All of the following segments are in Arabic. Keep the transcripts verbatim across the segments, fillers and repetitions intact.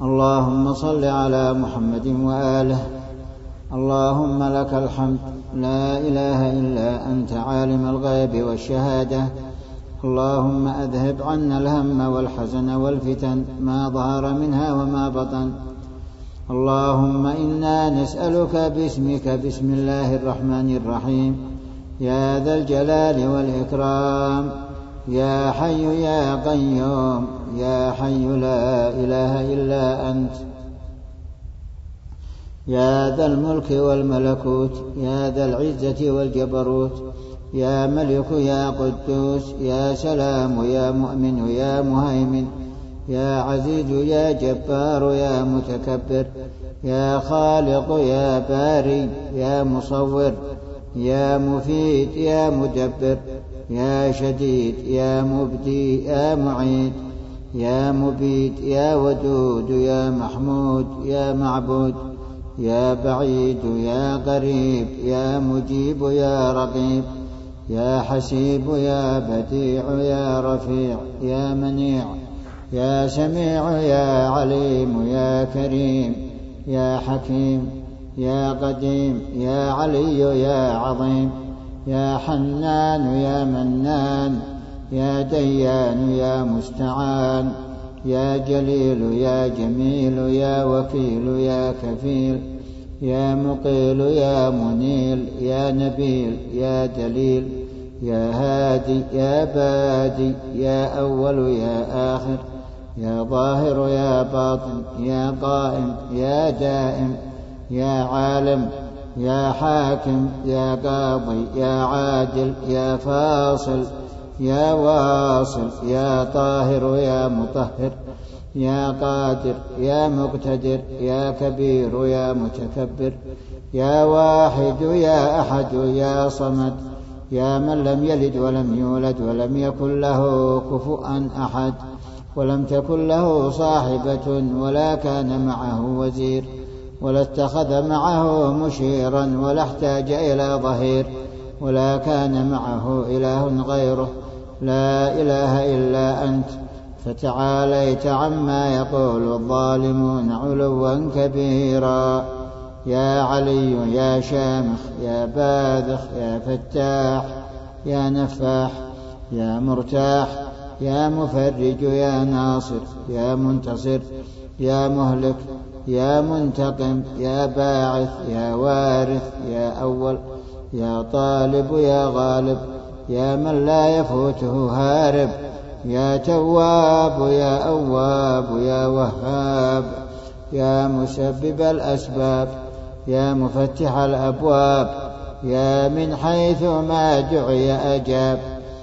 اللهم صل على محمد وآله. اللهم لك الحمد، لا إله إلا أنت عالم الغيب والشهادة. اللهم أذهب عنا الهم والحزن والفتن ما ظهر منها وما بطن. اللهم إنا نسألك باسمك بسم الله الرحمن الرحيم يا ذا الجلال والإكرام، يا حي يا قيوم، يا حي لا إله إلا أنت، يا ذا الملك والملكوت، يا ذا العزة والجبروت، يا ملك يا قدوس، يا سلام يا مؤمن يا مهيمن، يا عزيز يا جبار يا متكبر، يا خالق يا باري، يا مصور، يا مفيد يا مدبر، يا شديد يا مبدي يا معيد، يا مبيد يا ودود، يا محمود يا معبود، يا بعيد يا قريب، يا مجيب يا رقيب، يا حسيب يا بديع يا رفيع، يا منيع، يا سميع يا عليم، يا كريم، يا حكيم، يا قديم، يا علي يا عظيم، يا حنان يا منان، يا ديان يا مستعان، يا جليل يا جميل، يا وكيل يا كفيل، يا مقيل يا منيل، يا نبيل يا دليل، يا هادي يا بادي، يا أول يا آخر، يا ظاهر يا باطن، يا قائم يا دائم، يا عالم يا حاكم، يا قاضي يا عادل، يا فاصل يا واصل، يا طاهر يا مطهر، يا قادر يا مقتدر، يا كبير يا متكبر، يا واحد يا أحد، يا صمد، يا من لم يلد ولم يولد ولم يكن له كفؤا أحد، ولم تكن له صاحبة ولا كان معه وزير، ولا اتخذ معه مشيرا، ولا احتاج إلى ظهير، ولا كان معه إله غيره. لا إله إلا أنت، فتعاليت عما يقول الظالمون علوا كبيرا. يا علي يا شامخ، يا باذخ، يا فتاح، يا نفاح، يا مرتاح، يا مفرج، يا ناصر، يا منتصر، يا مهلك، يا منتقم، يا باعث، يا وارث، يا أول، يا طالب، يا غالب، يا من لا يفوته هارب، يا تواب، يا أواب، يا وهاب، يا مسبب الأسباب، يا مفتح الأبواب، يا من حيث ما دعي أجاب،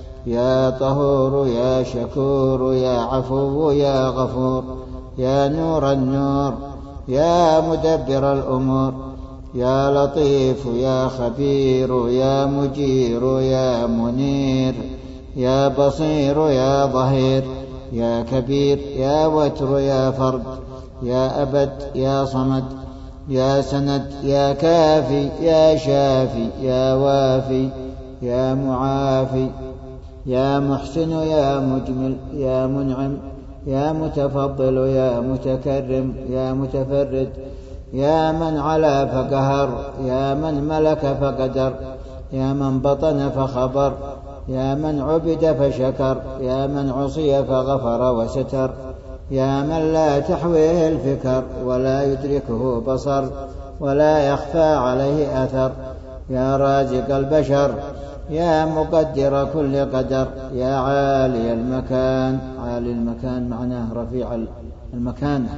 يا طهور، يا شكور، يا عفو، يا غفور، يا نور النور، يا مدبر الأمور، يا لطيف، يا خبير، يا مجير، يا منير، يا بصير، يا ظهير، يا كبير، يا وتر، يا فرد، يا أبد، يا صمد، يا سند، يا كافي، يا شافي، يا وافي، يا معافي، يا محسن، يا مجمل، يا منعم، يا متفضل، يا متكرم، يا متفرد، يا من علا فقهر، يا من ملك فقدر، يا من بطن فخبر، يا من عبد فشكر، يا من عصي فغفر وستر، يا من لا تحويه الفكر ولا يدركه بصر ولا يخفى عليه أثر، يا رازق البشر، يا مقدر كل قدر، يا عالي المكان. عالي المكان معناه رفيع المكانة،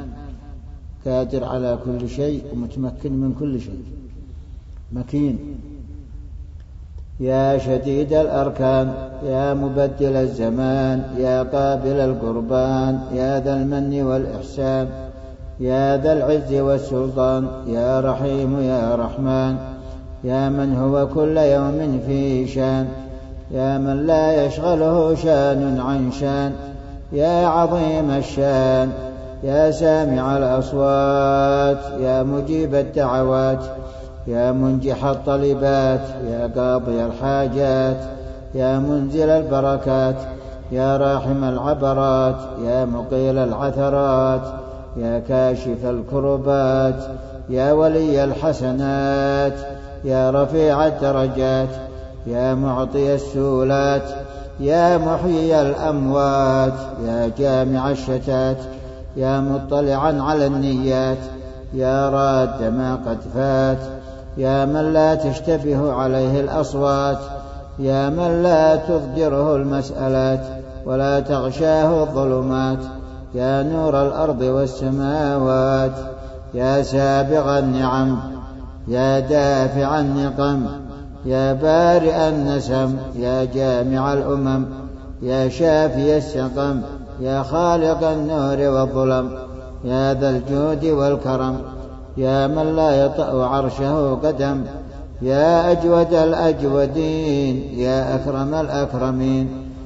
قادر على كل شيء ومتمكن من كل شيء، مكين. يا شديد الأركان، يا مبدل الزمان، يا قابل القربان، يا ذا المن والإحسان، يا ذا العز والسلطان، يا رحيم يا رحمن، يا من هو كل يوم في شان، يا من لا يشغله شان عن شان، يا عظيم الشان، يا سامع الأصوات، يا مجيب الدعوات، يا منجح الطلبات، يا قاضي الحاجات، يا منزل البركات، يا راحم العبرات، يا مقيل العثرات، يا كاشف الكربات، يا ولي الحسنات، يا رفيع الدرجات، يا معطي السولات، يا محيي الأموات، يا جامع الشتات، يا مطلعا على النيات، يا راد ما قد فات، يا من لا تشتبه عليه الأصوات، يا من لا تضجره المسألات ولا تغشاه الظلمات، يا نور الأرض والسماوات، يا سابغ النعم، يا دافع النقم، يا بارئ النسم، يا جامع الأمم، يا شافي السقم، يا خالق النور والظلم، يا ذا الجود والكرم، يا من لا يطأ عرشه قدم، يا أجود الأجودين، يا أكرم الأكرمين،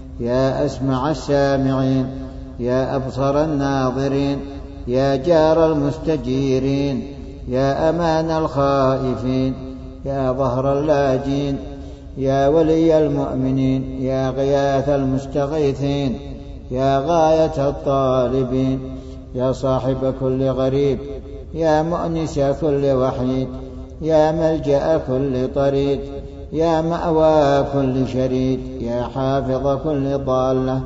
يا أسمع السامعين، يا أبصر الناظرين، يا جار المستجيرين، يا أمان الخائفين، يا ظهر اللاجين، يا ولي المؤمنين، يا غياث المستغيثين، يا غاية الطالبين، يا صاحب كل غريب، يا مؤنس كل وحيد، يا ملجأ كل طريد، يا مأوى كل شريد، يا حافظ كل ضالة،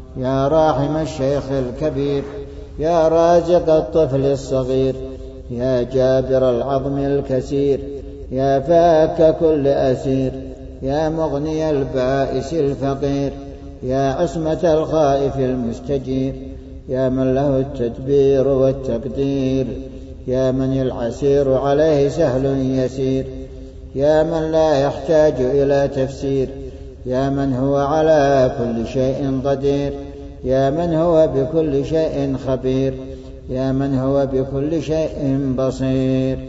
يا راحم الشيخ الكبير، يا رازق الطفل الصغير، يا جابر العظم الكسير، يا فاك كل أسير، يا مغني البائس الفقير، يا عصمة الخائف المستجير، يا من له التدبير والتقدير، يا من العسير عليه سهل يسير، يا من لا يحتاج إلى تفسير، يا من هو على كل شيء قدير، يا من هو بكل شيء خبير، يا من هو بكل شيء بصير،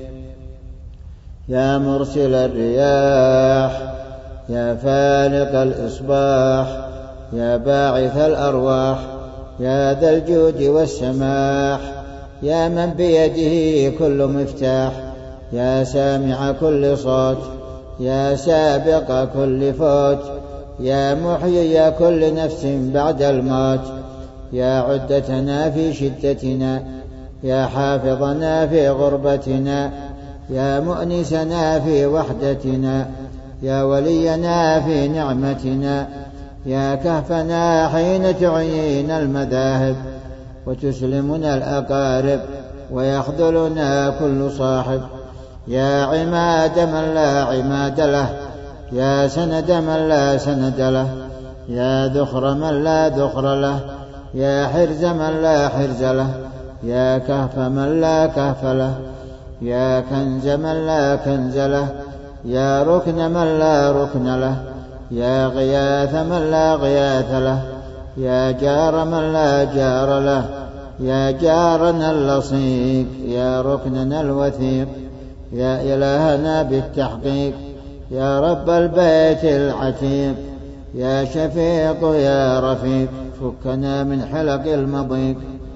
يا مرسل الرياح، يا فالق الإصباح، يا باعث الأرواح، يا ذا الجود والسماح، يا من بيده كل مفتاح، يا سامع كل صوت، يا سابق كل فوت، يا محيي كل نفس بعد الموت، يا عدتنا في شدتنا، يا حافظنا في غربتنا، يا مؤنسنا في وحدتنا، يا ولينا في نعمتنا، يا كهفنا حين تعيين المذاهب وتسلمنا الأقارب ويخذلنا كل صاحب، يا عماد من لا عماد له، يا سند من لا سند له، يا ذخر من لا ذخر له، يا حرز من لا حرز له، يا كهف من لا كهف له، يا كنز من لا كنز له، يا ركن من لا ركن له، يا غياث من لا غياث له، يا جار من لا جار له، يا جارنا اللصيق، يا ركننا الوثيق، يا إلهنا بالتحقيق، يا رب البيت العتيق، يا شفيق يا رفيق، فكنا من حلق المضيق،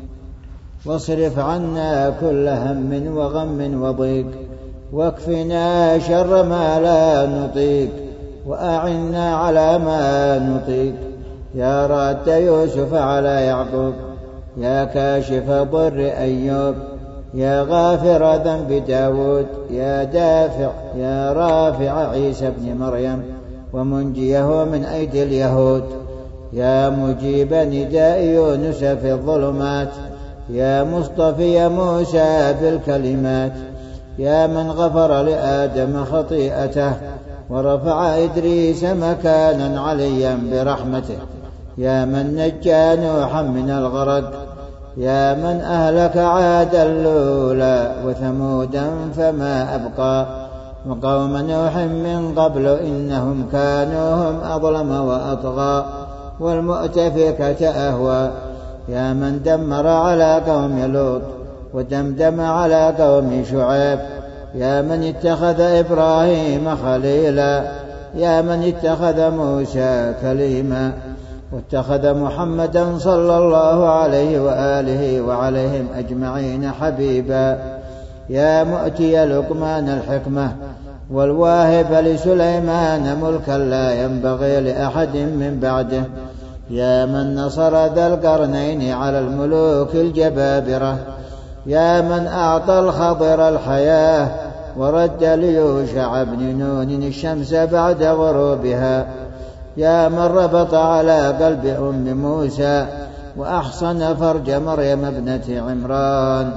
واصرف عنا كل هم وغم وضيق، واكفنا شر ما لا نطيق، وأعنا على ما نطيق، يا راد يوسف على يعقوب، يا كاشف ضر أيوب، يا غافر ذنب داود، يا دافع يا رافع عيسى ابن مريم ومنجيه من أيدي اليهود، يا مجيب نداء يونس في الظلمات، يا مصطفي موسى بالكلمات، يا من غفر لآدم خطيئته ورفع إدريس مكانا عليا برحمته، يا من نجى نوحا من الغرق، يا من أهلك عاد الأولى وثمودا فما أبقى، وقوم نوح من قبل إنهم كانوا هم أظلم وأطغى والمؤتفكة أهوى، يا من دمر على قوم لوط ودمدم على قوم شعيب، يا من اتخذ إبراهيم خليلا، يا من اتخذ موسى كليما، واتخذ محمدا صلى الله عليه وآله وعليهم أجمعين حبيبا، يا مؤتي لقمان الحكمة والواهب لسليمان ملكا لا ينبغي لأحد من بعده، يا من نصر ذا القرنين على الملوك الجبابرة، يا من أعطى الخضر الحياة ورد ليوشع بن نون الشمس بعد غروبها، يا من ربط على قلب أم موسى وأحصن فرج مريم ابنة عمران،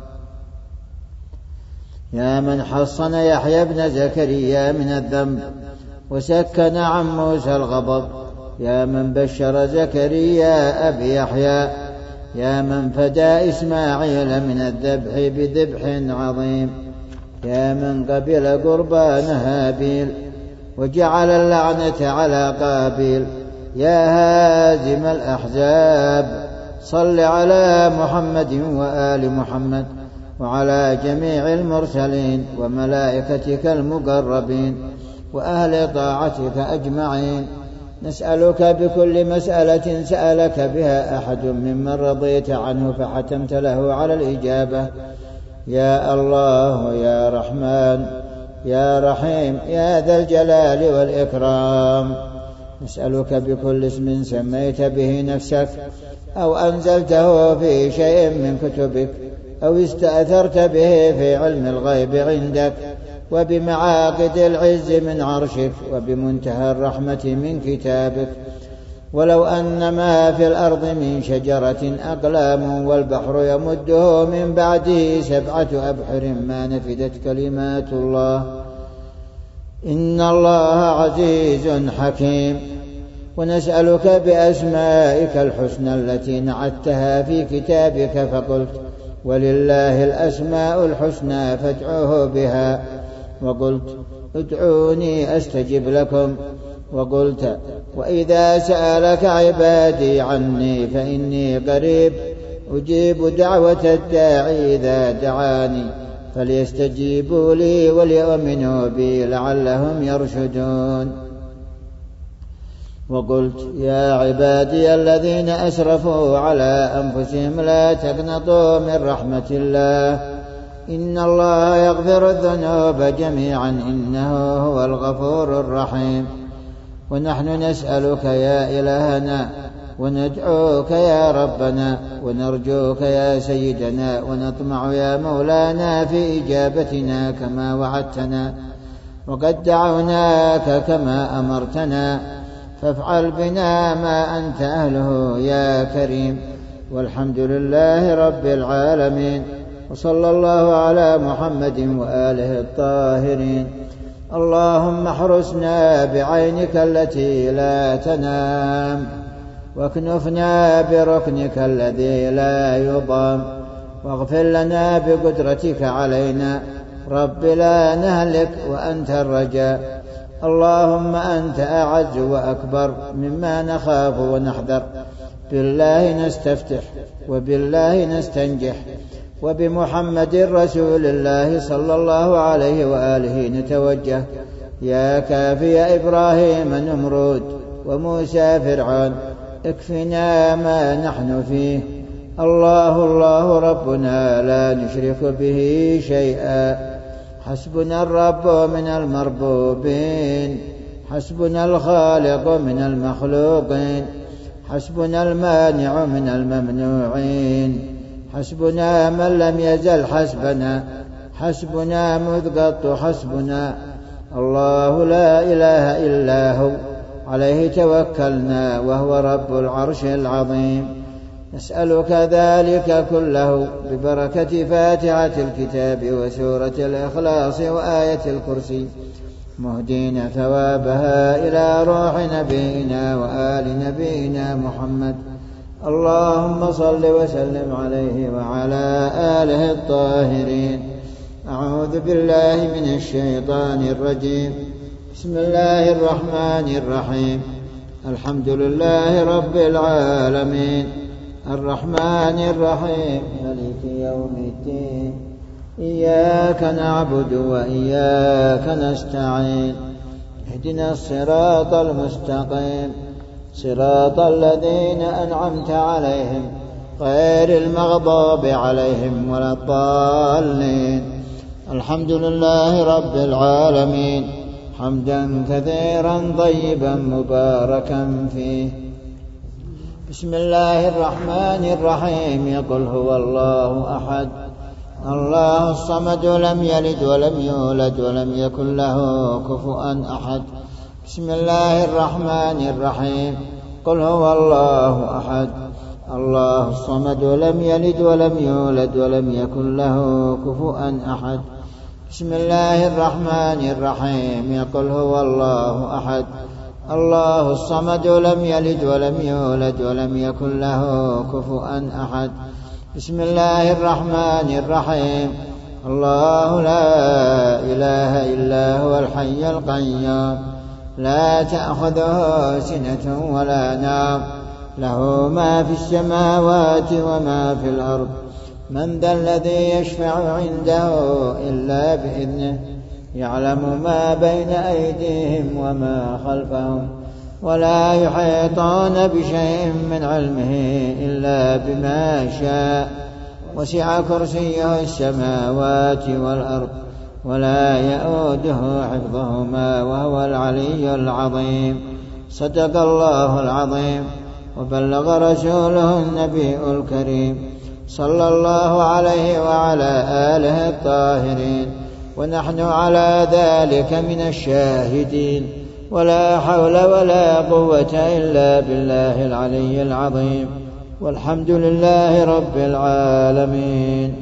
يا من حصن يحيى بن زكريا من الذنب وسكن عن موسى الغضب، يا من بشر زكريا أبي يحيى، يا من فدى إسماعيل من الذبح بذبح عظيم، يا من قبل قربان هابيل وجعل اللعنة على قابيل، يا هازم الأحزاب صل على محمد وآل محمد وعلى جميع المرسلين وملائكتك المقربين وأهل طاعتك أجمعين. نسألك بكل مسألة سألك بها أحد ممن رضيت عنه فحتمت له على الإجابة، يا الله يا رحمن يا رحيم يا ذا الجلال والإكرام. نسألك بكل اسم سميت به نفسك أو أنزلته في شيء من كتبك أو استأثرت به في علم الغيب عندك وبمعاقد العز من عرشك وبمنتهى الرحمة من كتابك، ولو أن ما في الأرض من شجرة أقلام والبحر يمده من بعده سبعة أبحر ما نفدت كلمات الله، إن الله عزيز حكيم. ونسألك بأسمائك الحسنى التي نعتها في كتابك فقلت ولله الأسماء الحسنى فادعوه بها، وقلت ادعوني أستجب لكم، وقلت وإذا سألك عبادي عني فإني قريب أجيب دعوة الداعي إذا دعاني فليستجيبوا لي وليؤمنوا بي لعلهم يرشدون. وقلت يا عبادي الذين أسرفوا على أنفسهم لا تقنطوا من رحمة الله إن الله يغفر الذنوب جميعا إنه هو الغفور الرحيم. ونحن نسألك يا إلهنا وندعوك يا ربنا ونرجوك يا سيدنا ونطمع يا مولانا في إجابتنا كما وعدتنا، وقد دعوناك كما أمرتنا، فافعل بنا ما أنت أهله يا كريم. والحمد لله رب العالمين، وصلى الله على محمد وآله الطاهرين. اللهم احرسنا بعينك التي لا تنام، واكنفنا بركنك الذي لا يضام، واغفر لنا بقدرتك علينا، رب لا نهلك وأنت الرجاء. اللهم أنت أعز وأكبر مما نخاف ونحذر، بالله نستفتح وبالله نستنجح وبمحمد رسول الله صلى الله عليه وآله نتوجه. يا كافي إبراهيم نمرود وموسى فرعون اكفنا ما نحن فيه. الله الله ربنا لا نشرك به شيئا، حسبنا الرب من المربوبين، حسبنا الخالق من المخلوقين، حسبنا المانع من الممنوعين، حسبنا من لم يزل حسبنا، حسبنا مذ قط حسبنا. الله لا إله إلا هو عليه توكلنا وهو رب العرش العظيم. نسألك ذلك كله ببركة فاتحة الكتاب وسورة الإخلاص وآية الكرسي، مهدين ثوابها إلى روح نبينا وآل نبينا محمد. اللهم صل وسلم عليه وعلى آله الطاهرين. أعوذ بالله من الشيطان الرجيم. بسم الله الرحمن الرحيم. الحمد لله رب العالمين الرحمن الرحيم مالك يوم الدين، إياك نعبد وإياك نستعين، اهدنا الصراط المستقيم صراط الذين أنعمت عليهم غير المغضوب عليهم ولا الضالين. الحمد لله رب العالمين حمدا كثيرا طيبا مباركا فيه. بسم الله الرحمن الرحيم. قل هو الله أحد الله الصمد لم يلد ولم يولد ولم يكن له كفوا أحد. بسم الله الرحمن الرحيم. قل هو الله أحد الله الصمد لم يلد ولم يولد ولم يكن له كفوا أحد. بسم الله الرحمن الرحيم. قل هو الله أحد الله الصمد لم يلد ولم يولد ولم يكن له كفوا أحد. بسم الله الرحمن الرحيم. الله لا إله إلا هو الحي القيوم لا تأخذه سنة ولا نوم له ما في السماوات وما في الأرض. من ذا الذي يشفع عنده إلا بإذنه يعلم ما بين أيديهم وما خلفهم ولا يحيطون بشيء من علمه إلا بما شاء. وسع كرسيه السماوات والأرض ولا يؤوده حفظهما وهو العلي العظيم. صدق الله العظيم وبلغ رسوله النبي الكريم صلى الله عليه وعلى آله الطاهرين ونحن على ذلك من الشاهدين ولا حول ولا قوة إلا بالله العلي العظيم والحمد لله رب العالمين.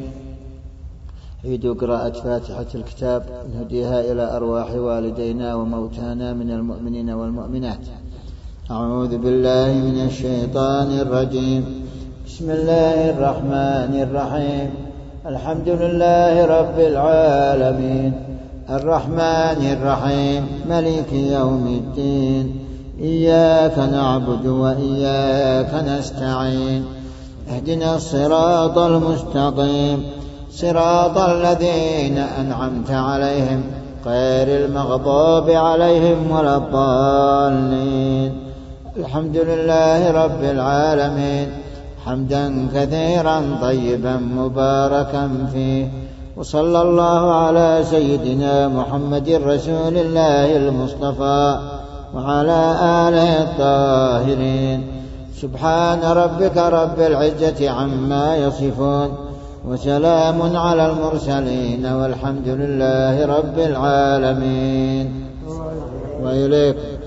عيد قراءة فاتحة الكتاب نهديها إلى أرواح والدينا وموتانا من المؤمنين والمؤمنات. أعوذ بالله من الشيطان الرجيم. بسم الله الرحمن الرحيم. الحمد لله رب العالمين الرحمن الرحيم ملك يوم الدين إياك نعبد وإياك نستعين اهدنا الصراط المستقيم صراط الذين أنعمت عليهم غير المغضوب عليهم ولا الضالين. الحمد لله رب العالمين حمدا كثيرا طيبا مباركا فيه وصلى الله على سيدنا محمد رسول الله المصطفى وعلى آله الطاهرين. سبحان ربك رب العزة عما يصفون وسلام على المرسلين والحمد لله رب العالمين. وإليك